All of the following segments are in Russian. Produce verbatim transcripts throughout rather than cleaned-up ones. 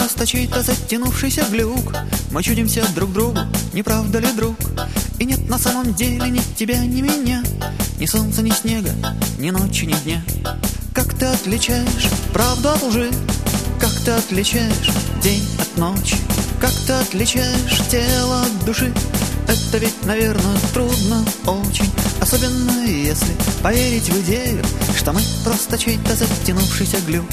просто чей-то затянувшийся глюк. Мы чудимся друг другу, не правда ли, друг? И нет на самом деле ни тебя, ни меня, ни солнца, ни снега, ни ночи, ни дня. Как ты отличаешь правду от лжи? Как ты отличаешь день от ночи? Как ты отличаешь тело от души? Это ведь, наверное, трудно очень, особенно если поверить в идею, что мы просто чей-то затянувшийся глюк.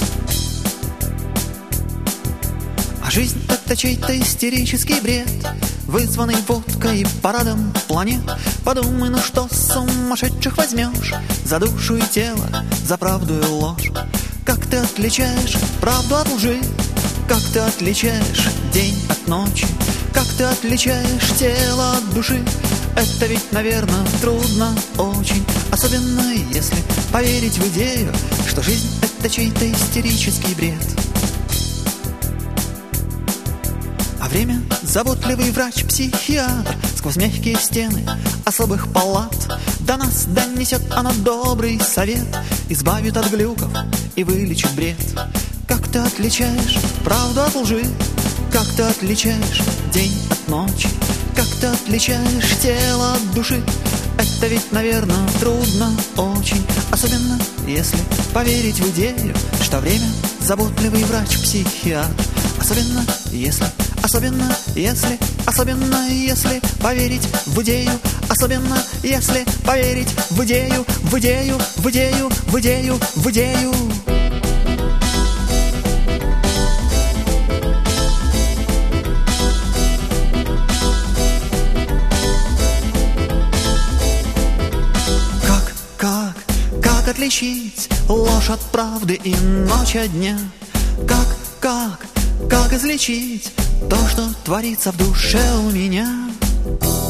А жизнь — это чей-то истерический бред, вызванный водкой и парадом планет. Подумай, ну что с сумасшедших возьмешь за душу и тело, за правду и ложь? Как ты отличаешь правду от лжи? Как ты отличаешь день от ночи? Как ты отличаешь тело от души? Это ведь, наверное, трудно очень, особенно если поверить в идею, что жизнь — это чей-то истерический бред. А время — заботливый врач-психиатр, сквозь мягкие стены особых палат до нас донесет оно добрый совет, избавит от глюков и вылечит бред. Как ты отличаешь правду от лжи? Как ты отличаешь день от ночи? Как ты отличаешь тело от души? Это ведь, наверное, трудно очень, особенно если поверить в идею, что время — заботливый врач-психиатр. Особенно если, особенно если, особенно если поверить в идею, особенно если поверить в идею, в идею, в идею, в идею, в идею. Как отличить ложь от правды и ночь от дня? Как, как, как излечить то, что творится в душе у меня?